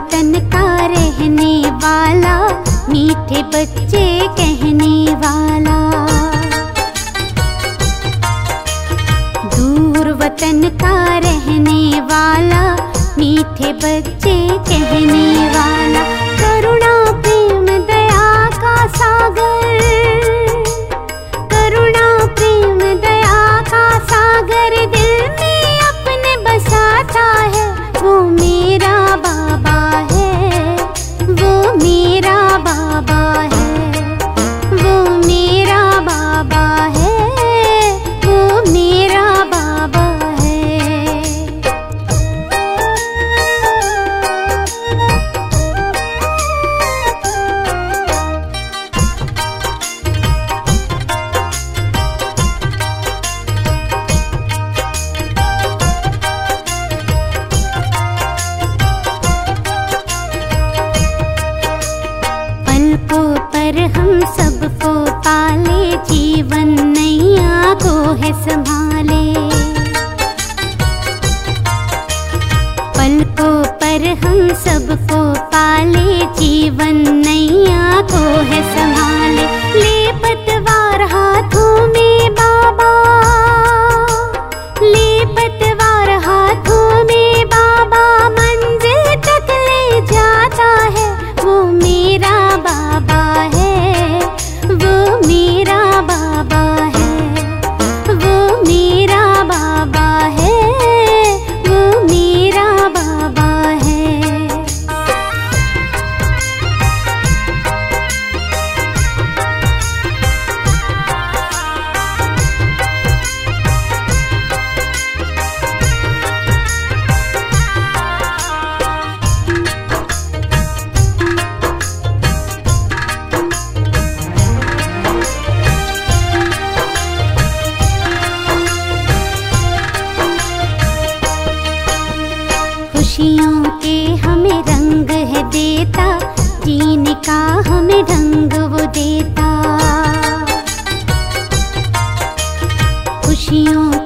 वतन का रहने वाला, मीठे बच्चे कहने वाला। दूर वतन का रहने वाला, मीठे बच्चे कहने वाला। करुणा प्रेम दया का सागर, करुणा प्रेम दया का सागर दिल में अपने बसाता है। वो मेरा बाबा है, वो मेरा बाबा है, वो मेरा बाबा है, वो मेरा बाबा है। पलकों पर हम सबको पाले, जीवन नैया को है संभाले। पलकों पर हम सबको पाले, जीवन नैया को है संभाले। ले पतवार हाथों में बाबा, ले पतवार हाथों में बाबा, मंजिल तक ले जाता है। वो मेरा बाबा है, वो मेरा बाबा है, वो मेरा बाबा है, वो मेरा बाबा है। खुशियों के हमें रंग है देता, जीने का हमें ढंग वो देता। खुशियों